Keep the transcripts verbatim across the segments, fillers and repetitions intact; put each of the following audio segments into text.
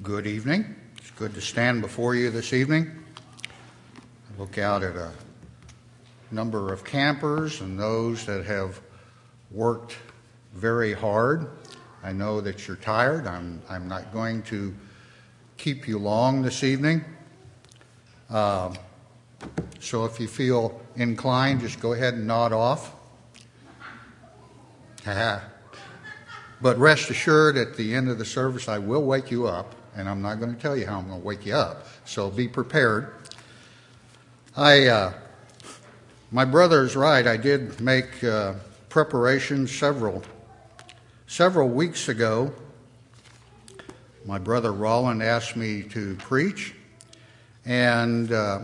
Good evening. It's good to stand before you this evening. I look out at a number of campers and those that have worked very hard. I know that you're tired. I'm, I'm not going to keep you long this evening. Uh, so if you feel inclined, just go ahead and nod off. But rest assured, at the end of the service, I will wake you up, and I'm not going to tell you how I'm going to wake you up. So be prepared. I, uh, my brother's right. I did make uh, preparations several, several weeks ago. My brother Roland asked me to preach, and uh,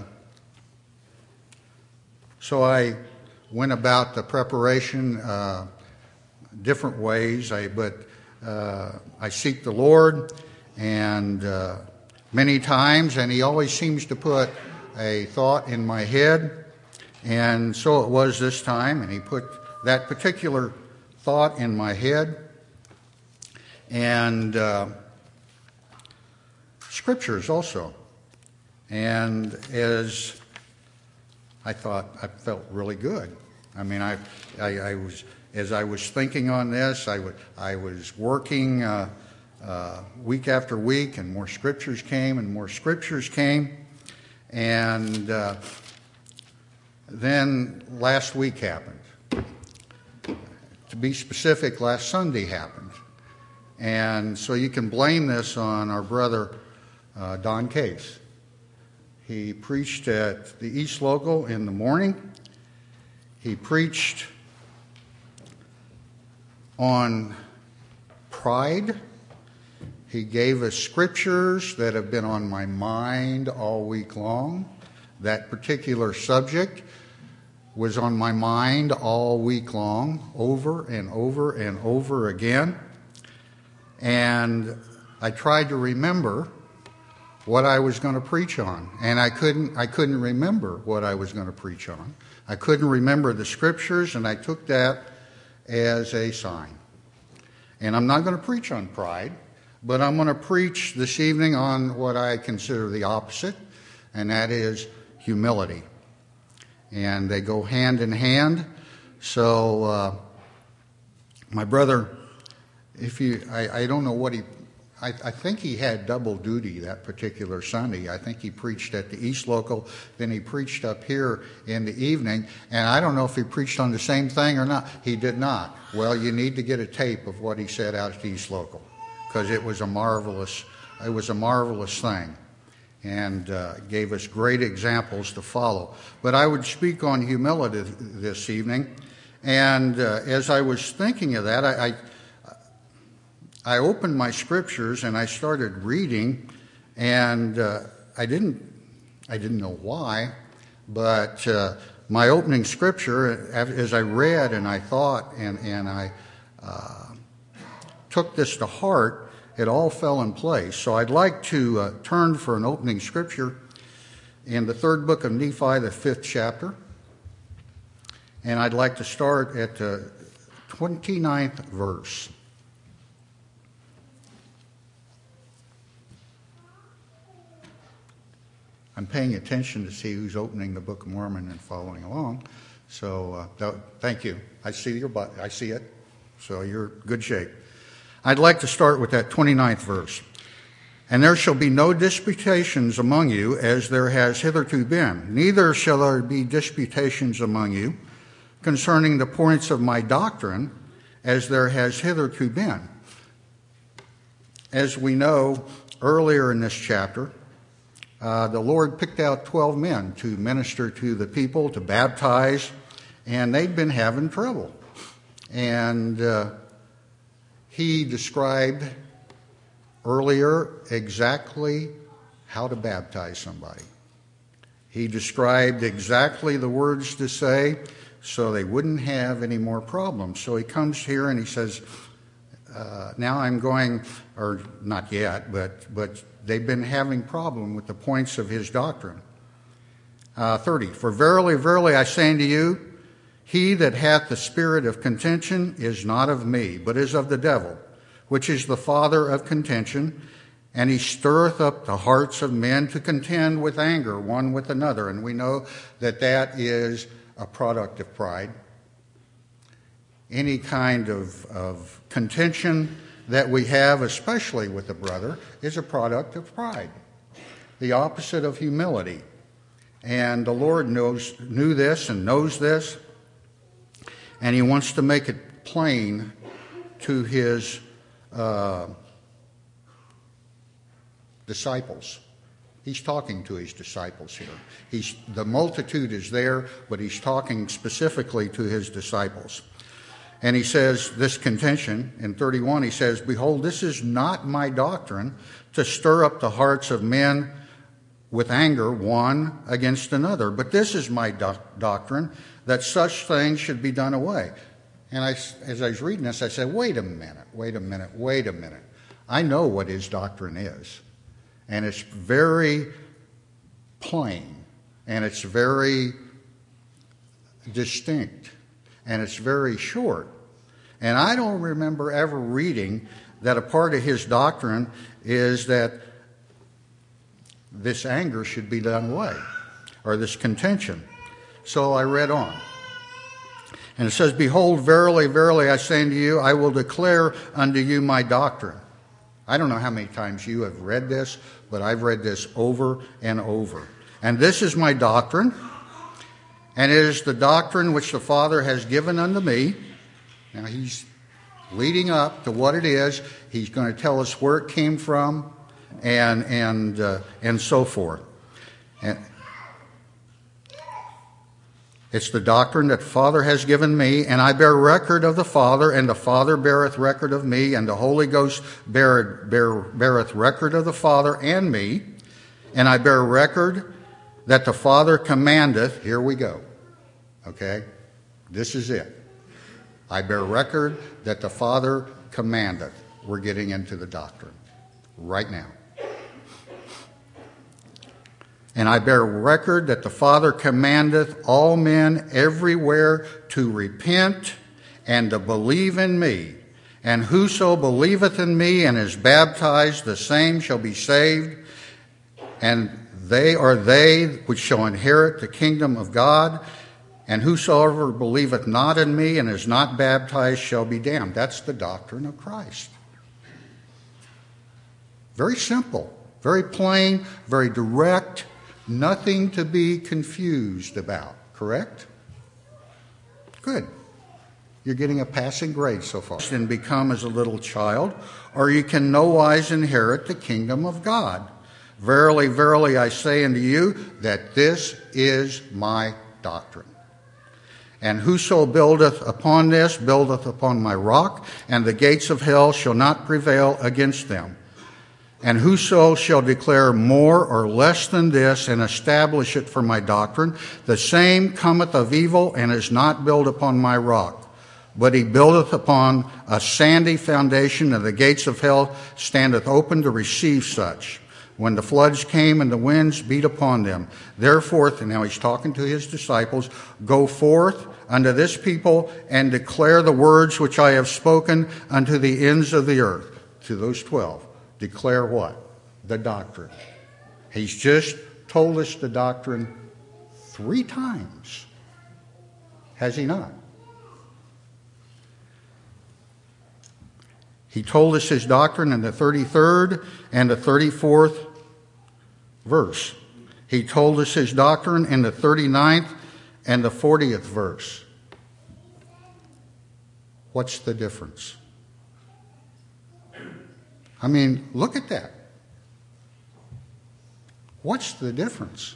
so I went about the preparation uh, different ways, I, but uh, I seek the Lord, and uh, many times, and He always seems to put a thought in my head, and so it was this time, and He put that particular thought in my head, and uh, scriptures also, and as I thought, I felt really good. I mean, I, I, I was. As I was thinking on this, I, w- I was working uh, uh, week after week, and more scriptures came, and more scriptures came. And uh, then last week happened. To be specific, last Sunday happened. And so you can blame this on our brother uh, Don Case. He preached at the East Local in the morning. He preached on pride. He gave us scriptures that have been on my mind all week long. That particular subject was on my mind all week long, over and over and over again. And I tried to remember what I was going to preach on, and I couldn't I couldn't remember what I was going to preach on. I couldn't remember the scriptures, and I took that as a sign. And I'm not going to preach on pride, but I'm going to preach this evening on what I consider the opposite, and that is humility. And they go hand in hand. So uh, my brother, if you, I, I don't know what he, I, I think he had double duty that particular Sunday. I think he preached at the East Local, then he preached up here in the evening, and I don't know if he preached on the same thing or not. He did not. Well, you need to get a tape of what he said out at the East Local, because it was a marvelous, it was a marvelous thing, and uh, gave us great examples to follow. But I would speak on humility this evening, and uh, as I was thinking of that, I, I I opened my scriptures and I started reading, and uh, I didn't I didn't know why, but uh, my opening scripture, as I read and I thought and, and I uh, took this to heart, it all fell in place. So I'd like to uh, turn for an opening scripture in the third book of Nephi, the fifth chapter, and I'd like to start at the twenty-ninth verse. I'm paying attention to see who's opening the Book of Mormon and following along. So uh, thank you. I see your butt. I see it. So you're in good shape. I'd like to start with that twenty-ninth verse. And there shall be no disputations among you, as there has hitherto been. Neither shall there be disputations among you concerning the points of my doctrine, as there has hitherto been. As we know earlier in this chapter, Uh, the Lord picked out twelve men to minister to the people, to baptize, and they'd been having trouble. And uh, He described earlier exactly how to baptize somebody. He described exactly the words to say so they wouldn't have any more problems. So He comes here and He says, uh, now I'm going, or not yet, but but they've been having problem with the points of His doctrine. Uh, thirty, for verily, verily, I say unto you, he that hath the spirit of contention is not of me, but is of the devil, which is the father of contention. And he stirreth up the hearts of men to contend with anger one with another. And we know that that is a product of pride. Any kind of, of contention that we have, especially with a brother, is a product of pride, the opposite of humility. And the Lord knows knew this and knows this, and he wants to make it plain to his uh, disciples. He's talking to his disciples here. He's, the multitude is there, but he's talking specifically to his disciples. And he says this contention in thirty-one, he says, "Behold, this is not my doctrine, to stir up the hearts of men with anger one against another. But this is my doc- doctrine, that such things should be done away." And I, as I was reading this, I said, wait a minute, wait a minute, wait a minute. I know what his doctrine is. And it's very plain. And it's very distinct. And it's very short. And I don't remember ever reading that a part of his doctrine is that this anger should be done away, or this contention. So I read on. And it says, "Behold, verily, verily, I say unto you, I will declare unto you my doctrine." I don't know how many times you have read this, but I've read this over and over. "And this is my doctrine, and it is the doctrine which the Father has given unto me." Now he's leading up to what it is. He's going to tell us where it came from, and and uh, and so forth. And it's the doctrine that the Father has given me, and I bear record of the Father, and the Father beareth record of me, and the Holy Ghost bear, bear, beareth record of the Father and me, and I bear record that the Father commandeth. Here we go. Okay? This is it. I bear record that the Father commandeth. We're getting into the doctrine right now. "And I bear record that the Father commandeth all men everywhere to repent and to believe in me. And whoso believeth in me and is baptized, the same shall be saved. And they are they which shall inherit the kingdom of God. And whosoever believeth not in me and is not baptized shall be damned." That's the doctrine of Christ. Very simple, very plain, very direct. Nothing to be confused about, correct? Good. You're getting a passing grade so far. "And become as a little child, or you can no wise inherit the kingdom of God. Verily, verily, I say unto you, that this is my doctrine. And whoso buildeth upon this, buildeth upon my rock, and the gates of hell shall not prevail against them. And whoso shall declare more or less than this, and establish it for my doctrine, the same cometh of evil, and is not built upon my rock. But he buildeth upon a sandy foundation, and the gates of hell standeth open to receive such. When the floods came and the winds beat upon them. Therefore," and now he's talking to his disciples, "go forth unto this people, and declare the words which I have spoken unto the ends of the earth." To those twelve. Declare what? The doctrine. He's just told us the doctrine three times. Has he not? He told us his doctrine in the thirty-third and the thirty-fourth verse. He told us his doctrine in the thirty-ninth and the fortieth verse. What's the difference? I mean, look at that. What's the difference?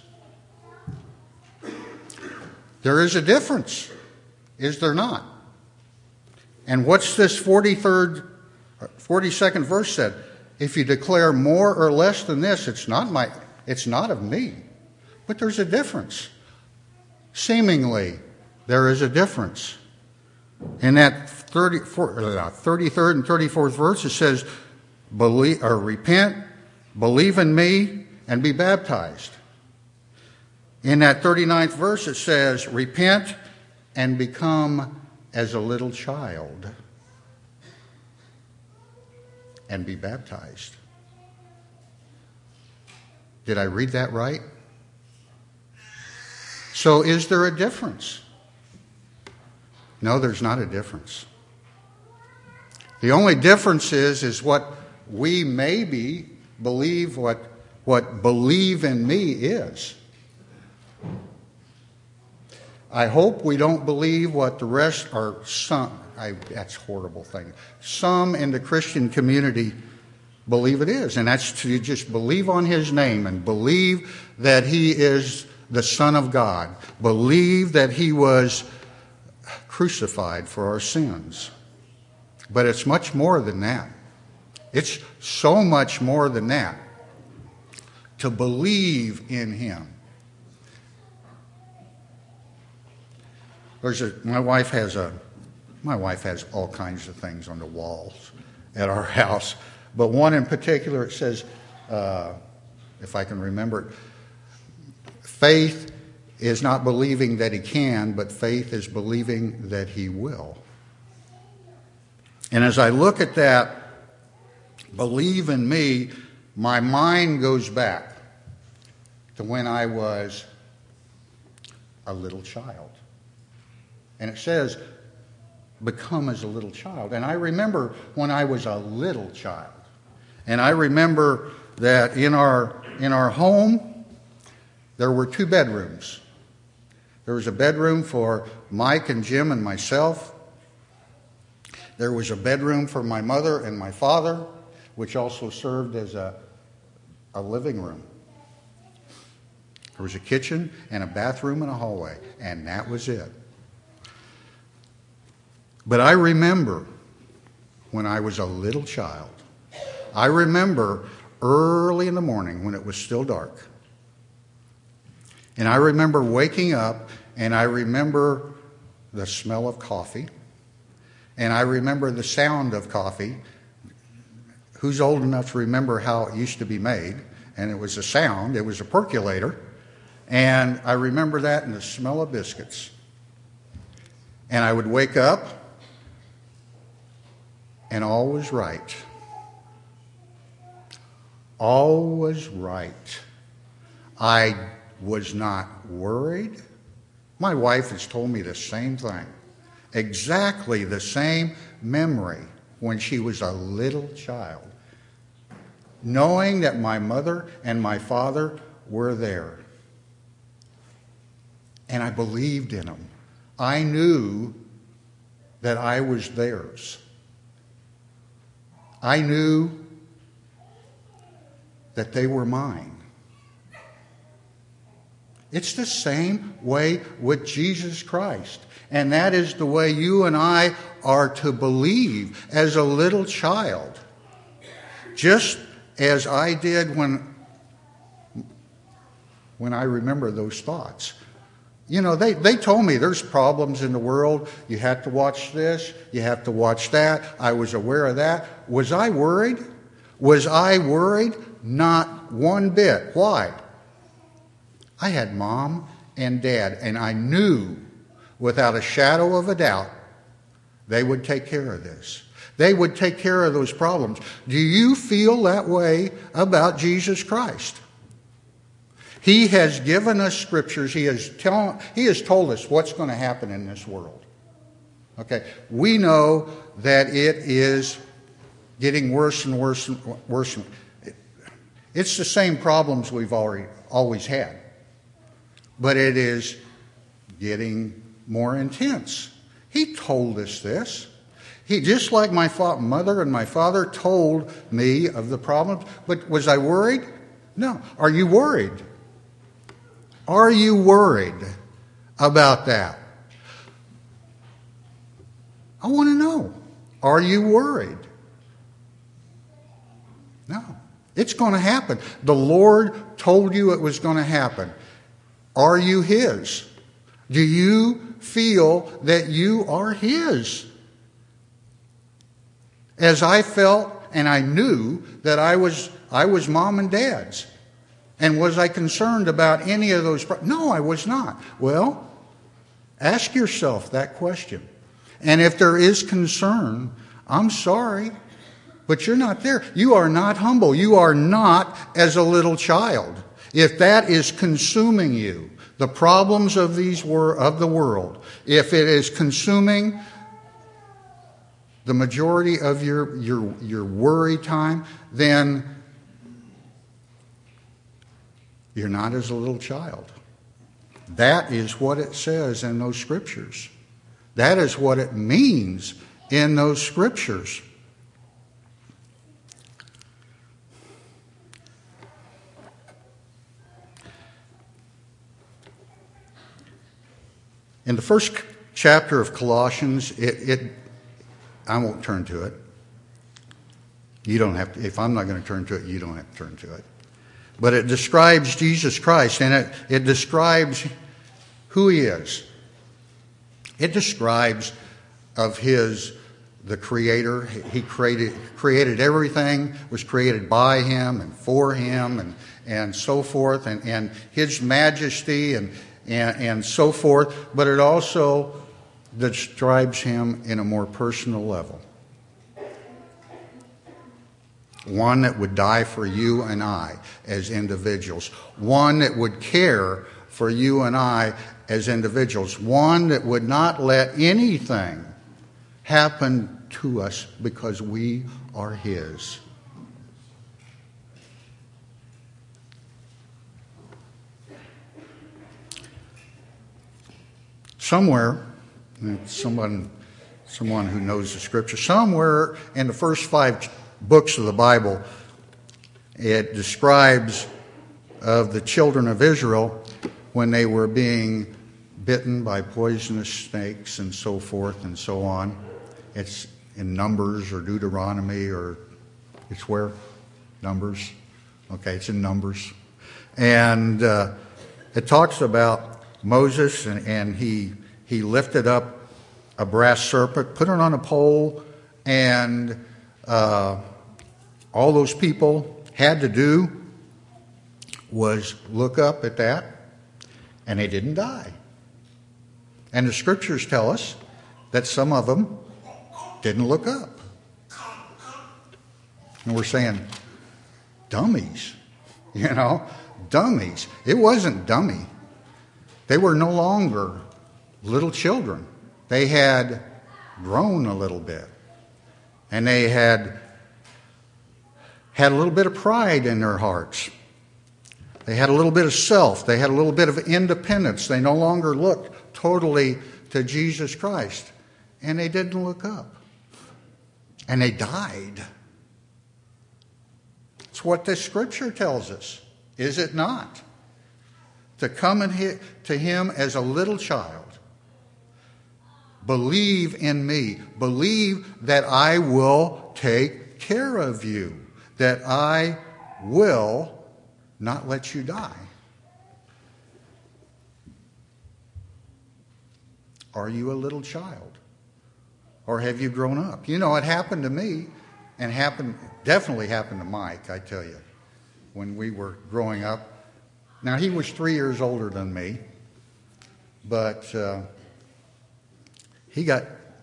There is a difference, is there not? And what's this forty-third, forty-second verse said? If you declare more or less than this, it's not my, it's not of me. But there's a difference. Seemingly, there is a difference. In that thirty-third and thirty-fourth verse, it says, Believe, or repent, believe in me, and be baptized. In that thirty-ninth verse, it says, repent and become as a little child and be baptized. Did I read that right? So is there a difference? No, there's not a difference. The only difference is, is what we maybe believe what, what believe in me is. I hope we don't believe what the rest are some, I, that's a horrible thing. Some in the Christian community believe it is, and that's to just believe on his name and believe that he is the Son of God. Believe that he was crucified for our sins. But it's much more than that. It's so much more than that. To believe in him. There's a, my wife has a, my wife has all kinds of things on the walls at our house. But one in particular, it says, uh, if I can remember it, faith is not believing that he can, but faith is believing that he will. And as I look at that, believe in me, my mind goes back to when I was a little child. And it says, become as a little child. And I remember when I was a little child. And I remember that in our in our home, there were two bedrooms. There was a bedroom for Mike and Jim and myself. There was a bedroom for my mother and my father, which also served as a, a living room. There was a kitchen and a bathroom and a hallway, and that was it. But I remember when I was a little child, I remember early in the morning when it was still dark. And I remember waking up, and I remember the smell of coffee, and I remember the sound of coffee. Who's old enough to remember how it used to be made? And it was a sound, it was a percolator, and I remember that and the smell of biscuits. And I would wake up, and all was right. All was right. I was not worried. My wife has told me the same thing. Exactly the same memory when she was a little child. Knowing that my mother and my father were there. And I believed in them. I knew that I was theirs. I knew that they were mine. It's the same way with Jesus Christ. And that is the way you and I are to believe as a little child. Just as I did when, when I remember those thoughts. You know, they, they told me there's problems in the world. You have to watch this. You have to watch that. I was aware of that. Was I worried? Was I worried? Not one bit. Why? I had mom and dad, and I knew without a shadow of a doubt they would take care of this. They would take care of those problems. Do you feel that way about Jesus Christ? He has given us scriptures. He has, tell, he has told us what's going to happen in this world. Okay, we know that it is getting worse and worse and worse. It's the same problems we've already always had. But it is getting more intense. He told us this. He, just like my fa- mother and my father told me of the problems. But was I worried? No. Are you worried? Are you worried about that? I want to know. Are you worried? No. It's going to happen. The Lord told you it was going to happen. Are you His? Do you feel that you are His? As I felt and I knew that I was I was mom and dad's. And was I concerned about any of those? Pro- no, I was not. Well, ask yourself that question. And if there is concern, I'm sorry, but you're not there. You are not humble. You are not as a little child. if that is consuming you, the problems of these wor- of the world, if it is consuming the majority of your, your, your worry time, then you're not as a little child. That is what it says in those scriptures. That is what it means in those scriptures. In the first chapter of Colossians, it, it I won't turn to it. You don't have to. If I'm not going to turn to it, you don't have to turn to it. But it describes Jesus Christ, and it, it describes who he is. It describes of his, the Creator. He created created everything, was created by him and for him, and, and so forth, and, and his majesty and, and, and so forth. But it also describes him in a more personal level. One that would die for you and I as individuals. One that would care for you and I as individuals. One that would not let anything happen to us because we are his. Somewhere, someone, someone who knows the scripture, somewhere in the first five books of the Bible, it describes of the children of Israel when they were being bitten by poisonous snakes and so forth and so on. It's in Numbers or Deuteronomy, or it's where? Numbers. Okay, it's in Numbers. And uh, it talks about Moses, and, and he he lifted up a brass serpent, put it on a pole, and uh, all those people had to do was look up at that, and they didn't die. And the scriptures tell us that some of them didn't look up. And we're saying, dummies, you know, dummies. It wasn't dummy. They were no longer little children. They had grown a little bit. And they had had a little bit of pride in their hearts. They had a little bit of self. They had a little bit of independence. They no longer looked totally to Jesus Christ. And they didn't look up. And they died. It's what this scripture tells us, is it not? To come and hit, to him as a little child. Believe in me. Believe that I will take care of you. That I will not let you die. Are you a little child? Or have you grown up? You know, it happened to me, and happened definitely happened to Mike, I tell you, when we were growing up. Now, he was three years older than me, but uh, he got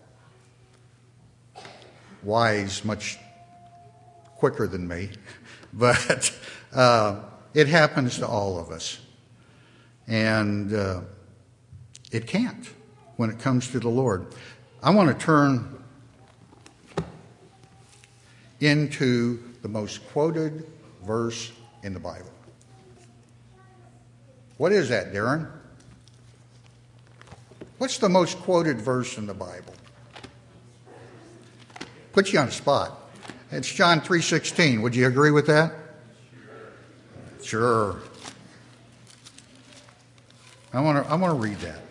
wise much quicker than me. But uh, it happens to all of us. And uh, it can't when it comes to the Lord. I want to turn into the most quoted verse in the Bible. What is that, Darren? What's the most quoted verse in the Bible? Put you on the spot. It's John three sixteen. Would you agree with that? Sure. I want to I want to read that.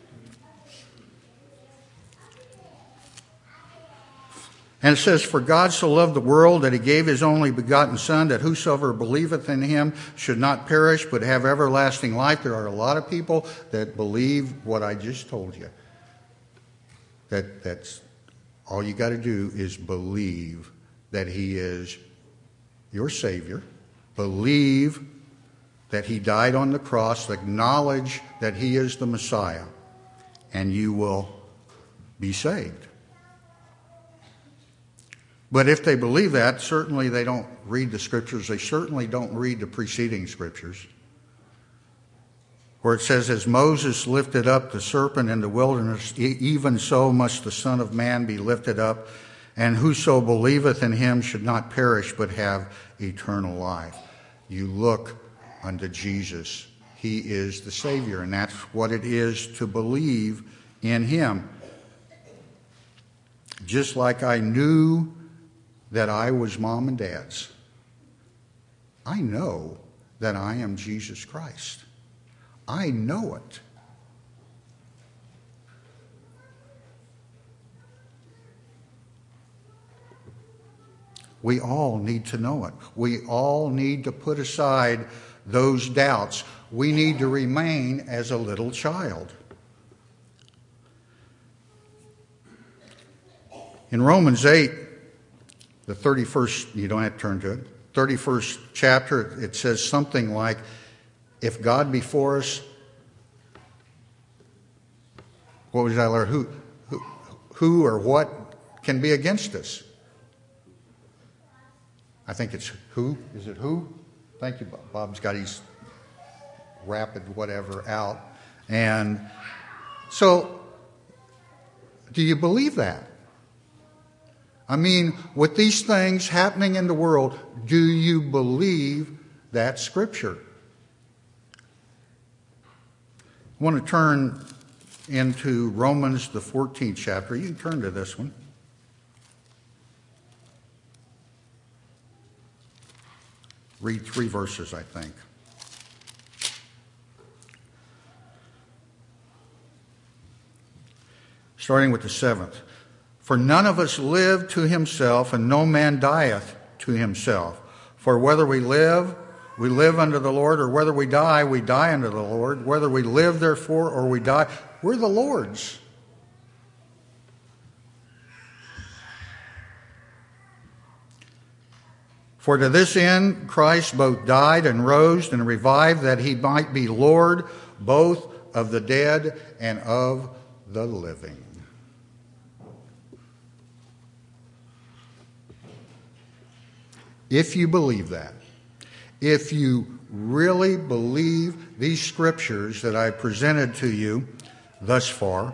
And it says, "For God so loved the world that he gave his only begotten Son, that whosoever believeth in him should not perish, but have everlasting life." There are a lot of people that believe what I just told you. That that's all you got to do is believe that he is your Savior. Believe that he died on the cross. Acknowledge that he is the Messiah. And you will be saved. But if they believe that, certainly they don't read the scriptures. They certainly don't read the preceding scriptures. where it says, as Moses lifted up the serpent in the wilderness, even so must the Son of Man be lifted up, and whoso believeth in him should not perish but have eternal life. You look unto Jesus. He is the Savior, and that's what it is to believe in him. Just like I knew that I was mom and dad's, I know that I am Jesus Christ. I know it. We all need to know it. We all need to put aside those doubts. We need to remain as a little child. In Romans eight, the thirty-first, you don't have to turn to it, thirty-first chapter, it says something like, if God be for us, what was I learn? Who, who, who or what can be against us? I think it's who. Is it who? Thank you, Bob. Bob's got his rapid whatever out. And so, do you believe that? I mean, with these things happening in the world, do you believe that Scripture? I want to turn into Romans, the fourteenth chapter. You can turn to this one. Read three verses, I think. Starting with the seventh. For none of us live to himself, and no man dieth to himself. For whether we live, we live unto the Lord, or whether we die, we die unto the Lord. Whether we live, therefore, or we die, we're the Lord's. For to this end Christ both died and rose and revived, that he might be Lord both of the dead and of the living. If you believe that, if you really believe these scriptures that I presented to you thus far,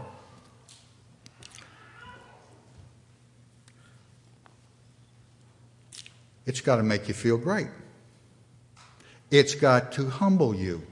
it's got to make you feel great. It's got to humble you.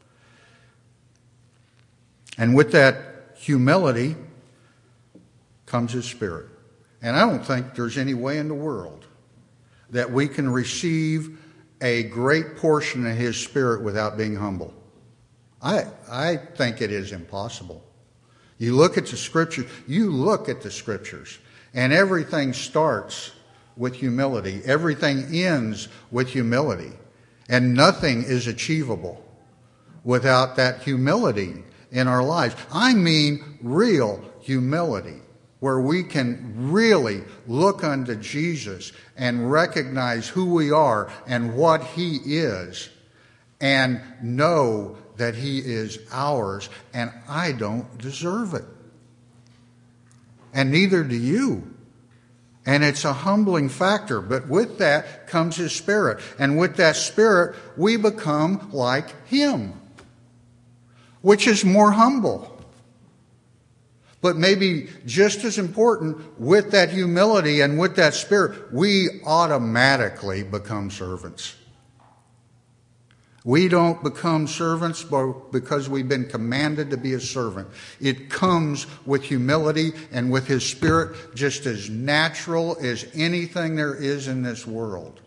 And with that humility comes His Spirit. And I don't think there's any way in the world that we can receive a great portion of His Spirit without being humble. I, I think it is impossible. You look at the Scriptures, you look at the Scriptures, and everything starts with humility. Everything ends with humility. And nothing is achievable without that humility in our lives. I mean real humility, where we can really look unto Jesus and recognize who we are and what He is, and know that He is ours, and I don't deserve it. And neither do you. And it's a humbling factor, but with that comes His Spirit. And with that Spirit, we become like Him, which is more humble. But maybe just as important, with that humility and with that Spirit, we automatically become servants. We don't become servants because we've been commanded to be a servant. It comes with humility and with His Spirit, just as natural as anything there is in this world.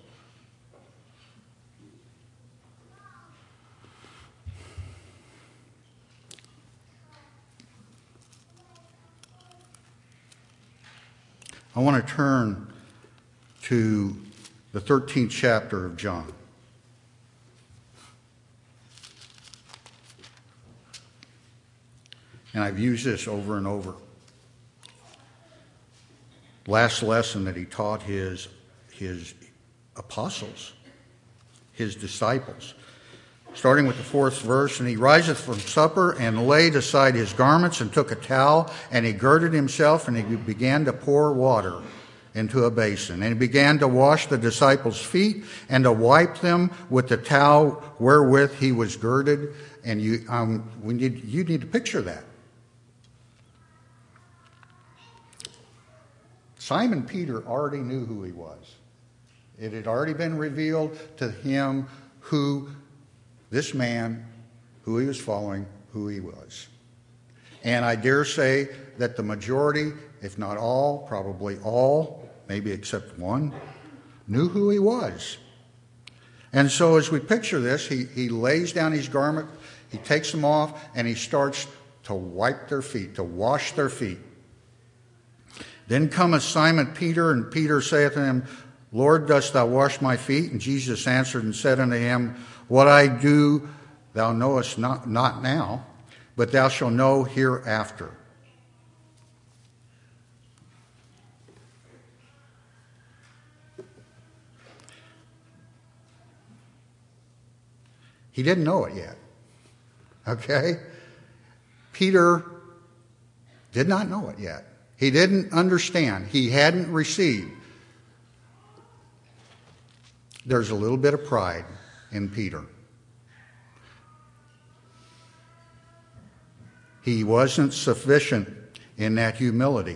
I want to turn to the thirteenth chapter of John. And I've used this over and over. Last lesson that He taught his, his apostles, His disciples. Starting with the fourth verse, and He riseth from supper and laid aside His garments and took a towel, and He girded Himself, and He began to pour water into a basin. And He began to wash the disciples' feet and to wipe them with the towel wherewith He was girded. and you, um, we need, you need to picture that. Simon Peter already knew who he was. It had already been revealed to him who this man, who he was following, who he was. And I dare say that the majority, if not all, probably all, maybe except one, knew who he was. And so as we picture this, he, he lays down his garment, he takes them off, and he starts to wipe their feet, to wash their feet. Then cometh Simon Peter, and Peter saith unto him, Lord, dost thou wash my feet? And Jesus answered and said unto him, What I do thou knowest not, not now, but thou shalt know hereafter. He didn't know it yet. Okay? Peter did not know it yet. He didn't understand. He hadn't received. There's a little bit of pride in Peter. He wasn't sufficient in that humility.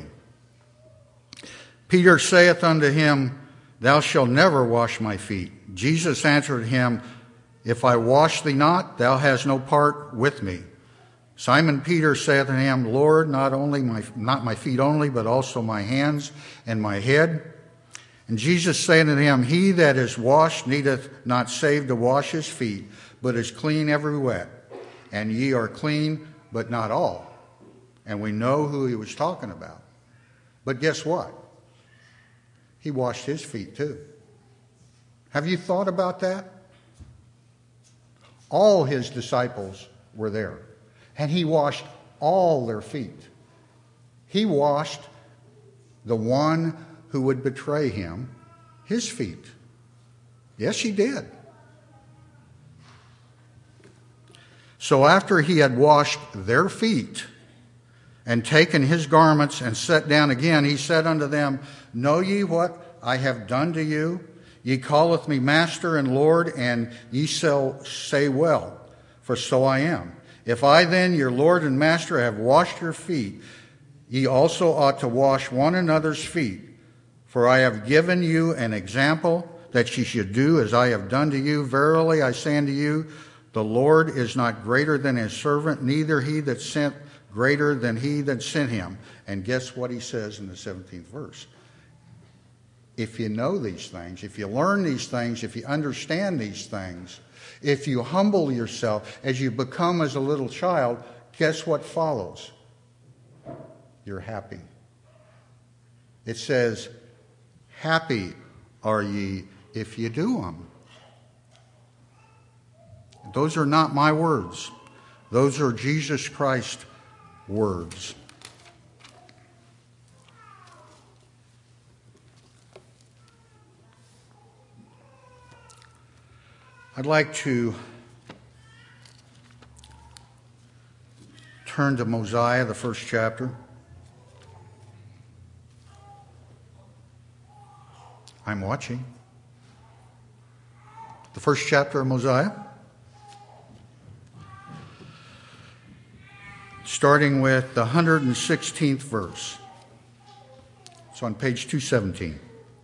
Peter saith unto him, Thou shalt never wash my feet. Jesus answered him, If I wash thee not, thou hast no part with me. Simon Peter saith unto him, Lord, not only my not my feet only, but also my hands and my head. And Jesus saith unto him, He that is washed needeth not save to wash his feet, but is clean every whit. And ye are clean, but not all. And we know who he was talking about. But guess what? He washed his feet too. Have you thought about that? All his disciples were there. And he washed all their feet. He washed the one who would betray him, his feet. Yes, he did. So after he had washed their feet and taken his garments and sat down again, he said unto them, Know ye what I have done to you? Ye calleth me Master and Lord, and ye shall say well, for so I am. If I then, your Lord and Master, have washed your feet, ye also ought to wash one another's feet. For I have given you an example that ye should do as I have done to you. Verily I say unto you, the Lord is not greater than his servant, neither he that sent greater than he that sent him. And guess what he says in the seventeenth verse? If you know these things, if you learn these things, if you understand these things, if you humble yourself as you become as a little child, guess what follows? You're happy. It says, Happy are ye if you do them. Those are not my words. Those are Jesus Christ's words. I'd like to turn to Mosiah, the first chapter. I'm watching. The first chapter of Mosiah. Starting with the one hundred sixteenth verse. It's on page two seventeen.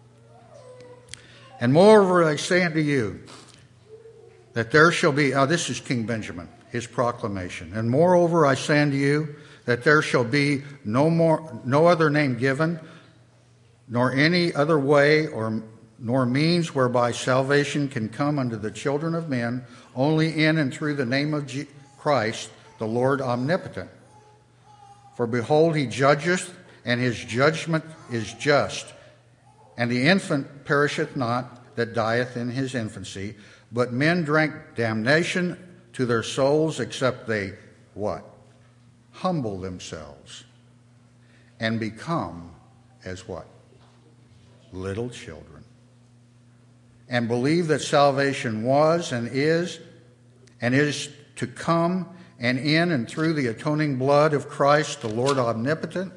And moreover I say unto you, that there shall be, oh, this is King Benjamin, his proclamation. And moreover I say unto you, that there shall be no more, no other name given, nor any other way or nor means whereby salvation can come unto the children of men, only in and through the name of G- Christ, the Lord omnipotent. For behold, he judgeth, and his judgment is just. And the infant perisheth not that dieth in his infancy, but men drank damnation to their souls, except they, what? Humble themselves and become as what? Little children. And believe that salvation was and is and is to come, and in and through the atoning blood of Christ, the Lord omnipotent.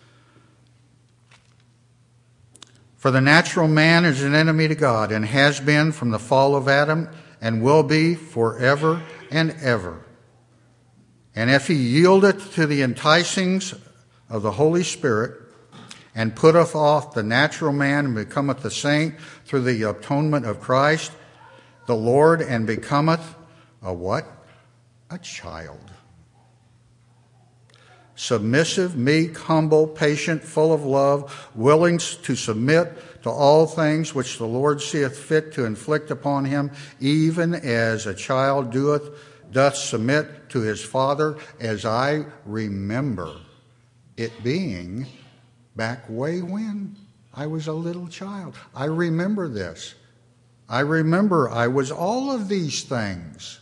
For the natural man is an enemy to God, and has been from the fall of Adam, and will be forever and ever. And if he yieldeth to the enticings of the Holy Spirit, and putteth off the natural man, and becometh a saint through the atonement of Christ, the Lord, and becometh a what? A child. Submissive, meek, humble, patient, full of love, willing to submit to all things which the Lord seeth fit to inflict upon him, even as a child doeth, doth submit to his father, as I remember it being back way when I was a little child. I remember this. I remember I was all of these things.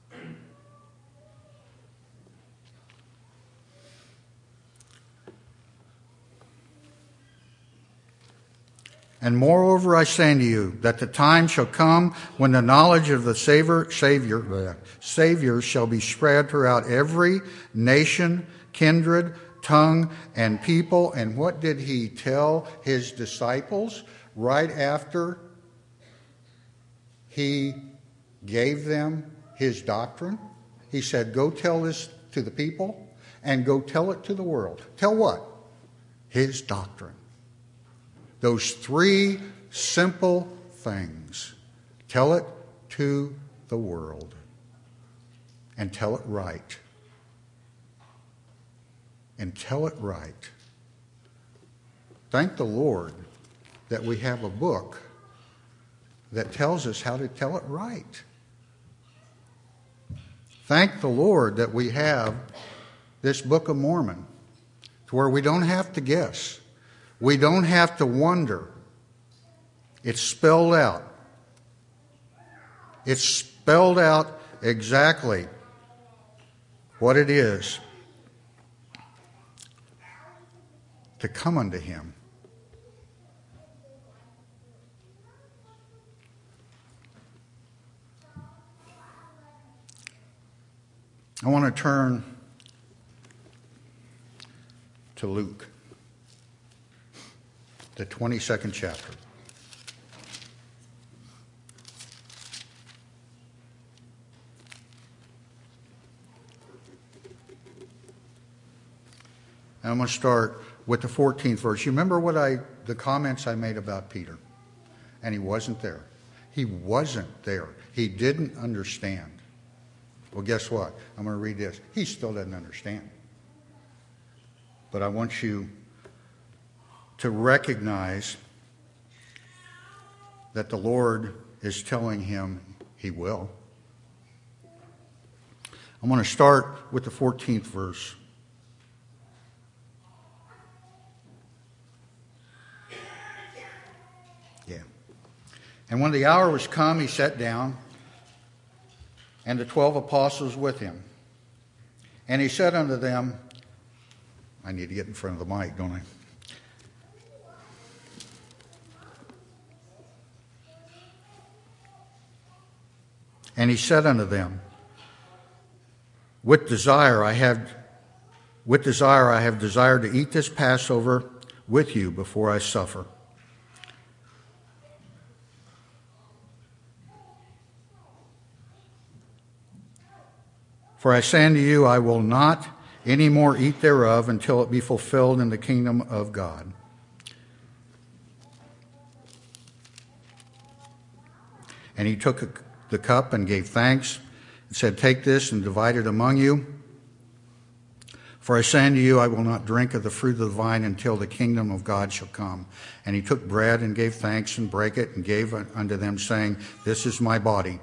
And moreover, I say unto you, that the time shall come when the knowledge of the Savior, Savior, Savior shall be spread throughout every nation, kindred, tongue, and people. And what did he tell his disciples right after he gave them his doctrine? He said, go tell this to the people and go tell it to the world. Tell what? His doctrine. Those three simple things. Tell it to the world. And tell it right. And tell it right. Thank the Lord that we have a book that tells us how to tell it right. Thank the Lord that we have this Book of Mormon, to where we don't have to guess. We don't have to wonder. It's spelled out. It's spelled out exactly what it is to come unto him. I want to turn to Luke, the twenty-second chapter. And I'm going to start with the fourteenth verse. You remember what I, the comments I made about Peter? And he wasn't there. He wasn't there. He didn't understand. Well, guess what? I'm going to read this. He still doesn't understand. But I want you to recognize that the Lord is telling him he will. I'm going to start with the fourteenth verse. Yeah. And when the hour was come, he sat down, and the twelve apostles with him. And he said unto them, I need to get in front of the mic, don't I? And he said unto them, With desire I have, with desire I have desired to eat this Passover with you before I suffer. For I say unto you, I will not any more eat thereof until it be fulfilled in the kingdom of God. And he took the cup and gave thanks and said, Take this and divide it among you. For I say unto you, I will not drink of the fruit of the vine until the kingdom of God shall come. And he took bread and gave thanks and brake it and gave unto them, saying, This is my body.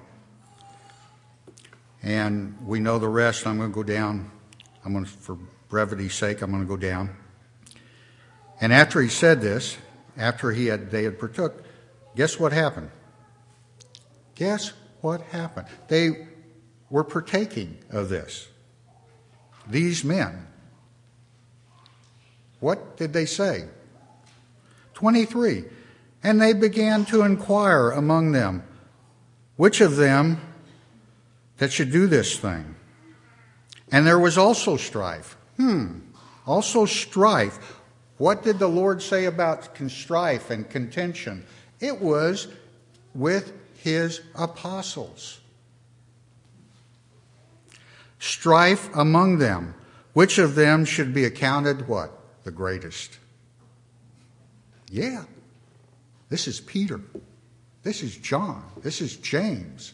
And we know the rest. I'm going to go down. I'm going to, for brevity's sake, I'm going to go down. And after he said this, after he had they had partook, guess what happened? Guess what happened? They were partaking of this. These men. What did they say? twenty-three. And they began to inquire among them, which of them that should do this thing. And there was also strife. Hmm. Also strife. What did the Lord say about strife and contention? It was with his apostles. strife among them. Which of them should be accounted what? The greatest. Yeah. This is Peter. This is John. This is James.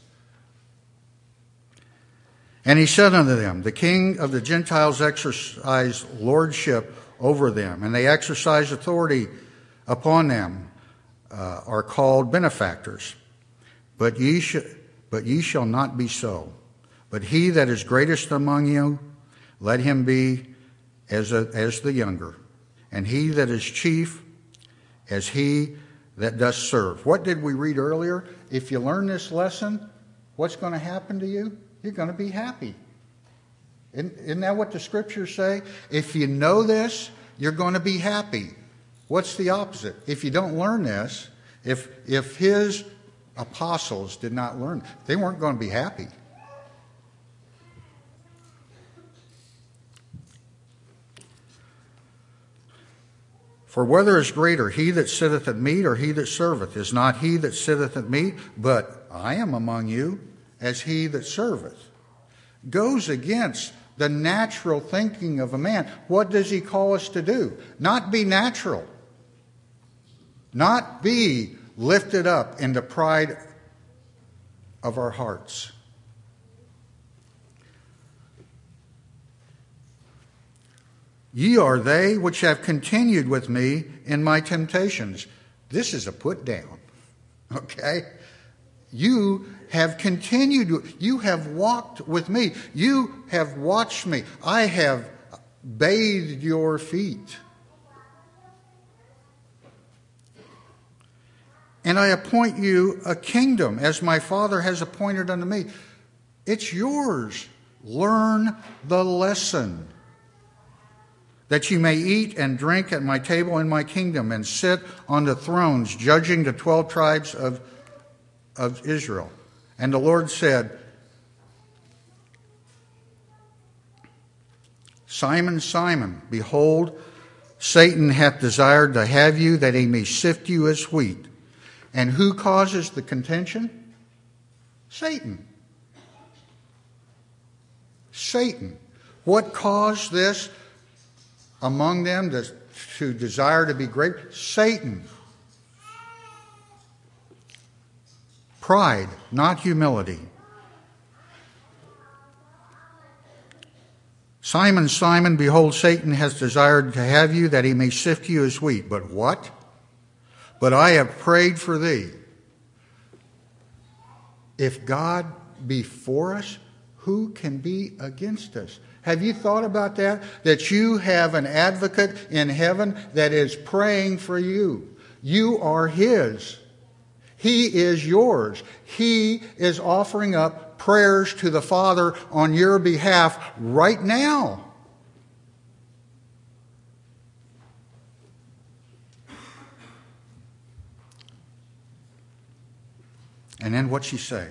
And he said unto them, the king of the Gentiles exercised lordship over them, and they exercise authority upon them, uh, are called benefactors. But ye, sh- but ye shall not be so. But he that is greatest among you, let him be as, a, as the younger, and he that is chief as he that does serve. What did we read earlier? If you learn this lesson, what's going to happen to you? You're going to be happy. Isn't, isn't that what the scriptures say? If you know this, you're going to be happy. What's the opposite? If you don't learn this, if if his apostles did not learn, they weren't going to be happy. For whether is greater, he that sitteth at meat or he that serveth? Is not he that sitteth at meat, but I am among you as he that serveth. Goes against the natural thinking of a man. What does he call us to do? Not be natural. Not be lifted up in the pride of our hearts. Ye are they which have continued with me in my temptations. This is a put down. Okay? You have continued. You have walked with me. You have watched me. I have bathed your feet. And I appoint you a kingdom as my Father has appointed unto me. It's yours. Learn the lesson. That ye may eat and drink at my table in my kingdom, and sit on the thrones, judging the twelve tribes of, of Israel. And the Lord said, Simon, Simon, behold, Satan hath desired to have you, that he may sift you as wheat. And who causes the contention? Satan. Satan. What caused this among them to, to desire to be great? Satan. Pride, not humility. Simon, Simon, behold, Satan has desired to have you, that he may sift you as wheat. But what? But I have prayed for thee. If God be for us, who can be against us? Have you thought about that? That you have an advocate in heaven that is praying for you. You are his. He is yours. He is offering up prayers to the Father on your behalf right now. And then what'd she say?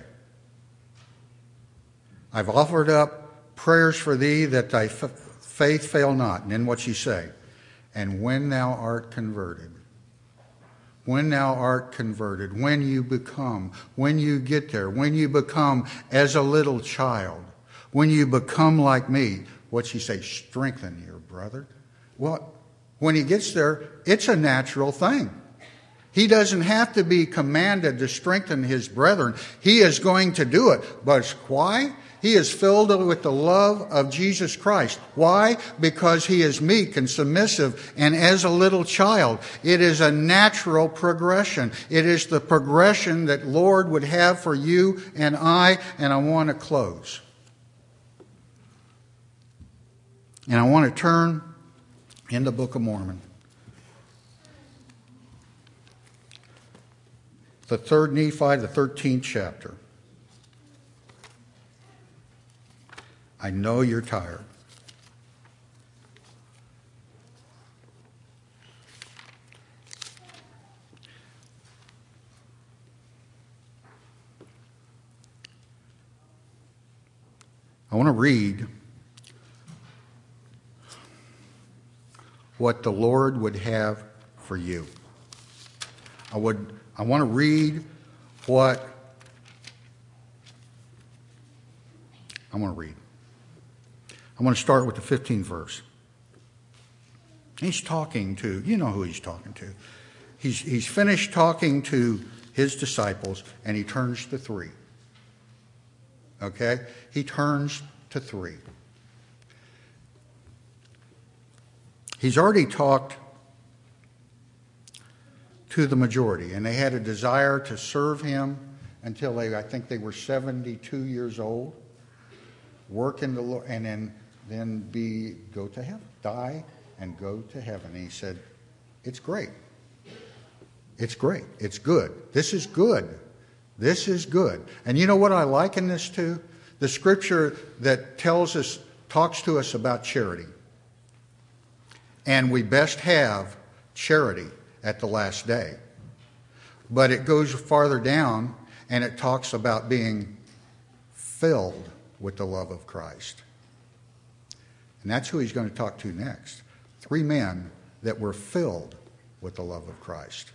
I've offered up prayers for thee, that thy f- faith fail not. And then what'd she say? And when thou art converted, when thou art converted, when you become, when you get there, when you become as a little child, when you become like me, what'd she say? Strengthen your brother. Well, when he gets there, it's a natural thing. He doesn't have to be commanded to strengthen his brethren. He is going to do it. But why? He is filled with the love of Jesus Christ. Why? Because he is meek and submissive and as a little child. It is a natural progression. It is the progression that Lord would have for you and I. And I want to close. And I want to turn in the Book of Mormon. The third Nephi, the thirteenth chapter. I know you're tired. I want to read what the Lord would have for you. I would I want to read what I want to read. I want to start with the fifteenth verse. He's talking to, you know who he's talking to. He's, he's finished talking to his disciples, and he turns to three. Okay? He turns to three. He's already talked to the majority, and they had a desire to serve him until they, I think they were seventy-two years old, work in the Lord, and then, then be, go to heaven, die and go to heaven. And he said, it's great. It's great. It's good. This is good. This is good. And you know what I liken this to? The scripture that tells us, talks to us about charity. And we best have charity at the last day. But it goes farther down and it talks about being filled with the love of Christ. And that's who he's going to talk to next. Three men that were filled with the love of Christ.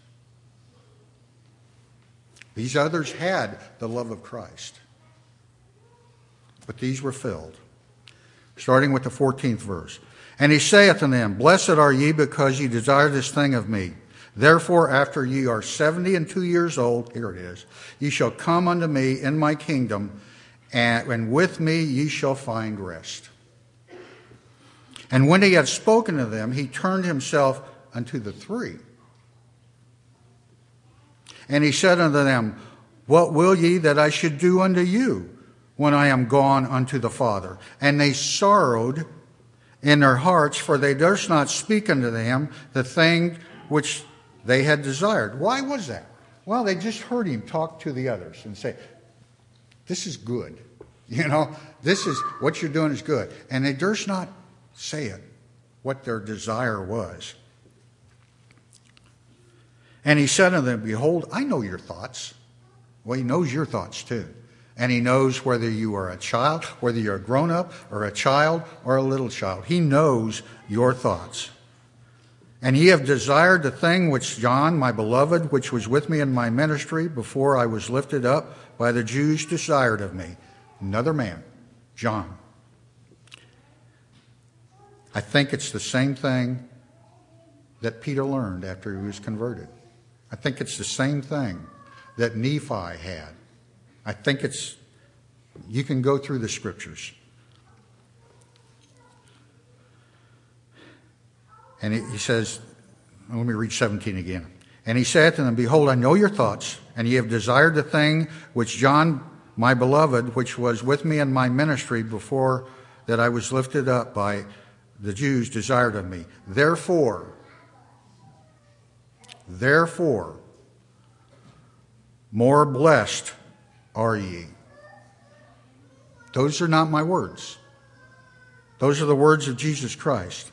These others had the love of Christ, but these were filled. Starting with the fourteenth verse. And he saith unto them, Blessed are ye, because ye desire this thing of me. Therefore, after ye are seventy and two years old, here it is, ye shall come unto me in my kingdom, and, and with me ye shall find rest. And when he had spoken to them, he turned himself unto the three. And he said unto them, What will ye that I should do unto you when I am gone unto the Father? And they sorrowed in their hearts, for they durst not speak unto them the thing which they had desired. Why was that? Well, they just heard him talk to the others and say, this is good. You know, this is, what you're doing is good. And they durst not say it, what their desire was. And he said unto them, Behold, I know your thoughts. Well, he knows your thoughts too. And he knows whether you are a child, whether you're a grown-up or a child or a little child. He knows your thoughts. And ye have desired the thing which John, my beloved, which was with me in my ministry before I was lifted up by the Jews, desired of me. Another man, John. I think it's the same thing that Peter learned after he was converted. I think it's the same thing that Nephi had. I think it's, you can go through the scriptures. And he says, let me read seventeen again. And he said to them, Behold, I know your thoughts, and ye have desired the thing which John, my beloved, which was with me in my ministry before that I was lifted up by the Jews, desired of me. Therefore, therefore, more blessed are ye. Those are not my words. Those are the words of Jesus Christ.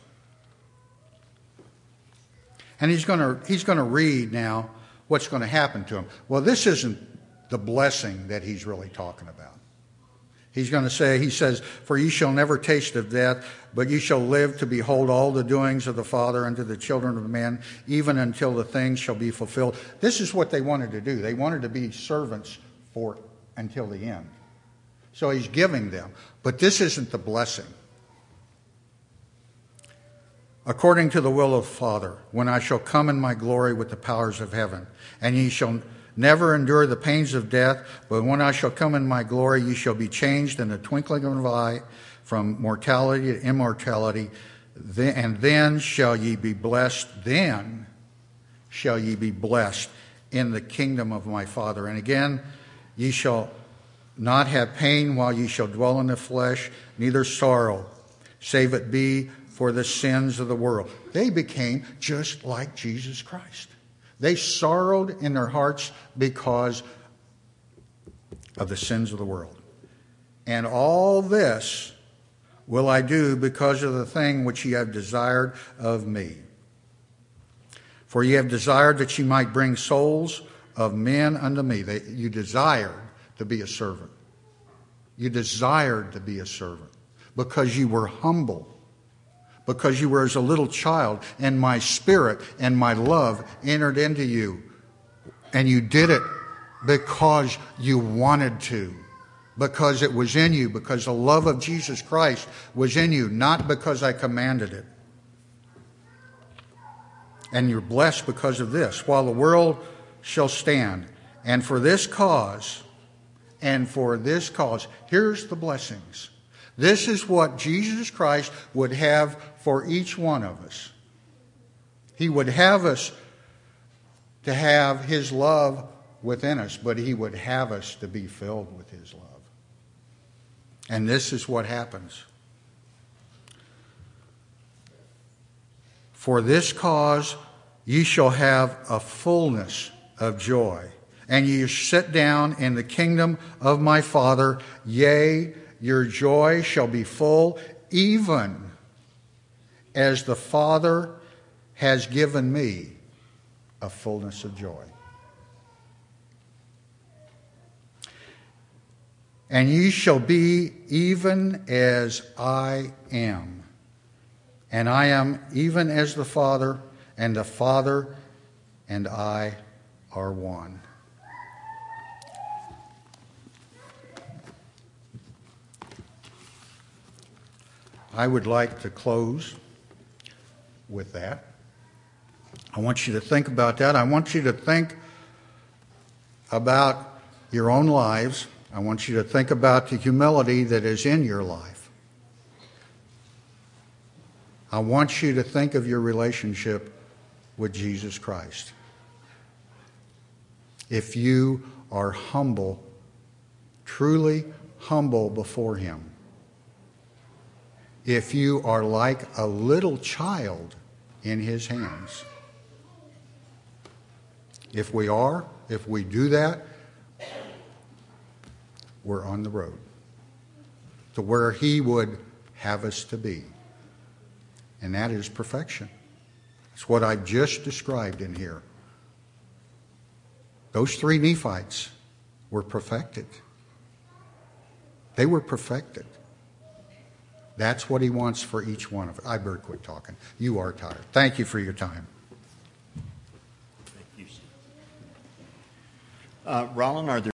And he's going to he's going to read now what's going to happen to him. Well, this isn't the blessing that he's really talking about. He's going to say, he says, For ye shall never taste of death, but ye shall live to behold all the doings of the Father unto the children of men, even until the things shall be fulfilled. This is what they wanted to do. They wanted to be servants for until the end. So he's giving them. But this isn't the blessing. According to the will of the Father, when I shall come in my glory with the powers of heaven, and ye shall never endure the pains of death, but when I shall come in my glory, ye shall be changed in the twinkling of an eye from mortality to immortality, and then shall ye be blessed, then shall ye be blessed in the kingdom of my Father. And again, ye shall not have pain while ye shall dwell in the flesh, neither sorrow, save it be for the sins of the world. They became just like Jesus Christ. They sorrowed in their hearts because of the sins of the world. And all this will I do because of the thing which ye have desired of me. For ye have desired that ye might bring souls of men unto me. They, you desired to be a servant. You desired to be a servant because you were humble. Because you were as a little child, and my spirit and my love entered into you. And you did it because you wanted to. because it was in you, because the love of Jesus Christ was in you, not because I commanded it. And you're blessed because of this. While the world shall stand, and for this cause, and for this cause, here's the blessings. This is what Jesus Christ would have for each one of us. He would have us to have His love within us, but He would have us to be filled with His love. And this is what happens. For this cause ye shall have a fullness of joy, and ye sit down in the kingdom of my Father. Yea, your joy shall be full, even as the Father has given me a fullness of joy. And ye shall be even as I am. And I am even as the Father, and the Father and I are one. I would like to close with that. I want you to think about that. I want you to think about your own lives. I want you to think about the humility that is in your life. I want you to think of your relationship with Jesus Christ. If you are humble, truly humble before Him, if you are like a little child in His hands, if we are, if we do that, we're on the road to where He would have us to be. And that is perfection. It's what I've just described in here. Those three Nephites were perfected. They were perfected. That's what He wants for each one of us. I better quit talking. You are tired. Thank you for your time. Thank you. Uh, Roland, are there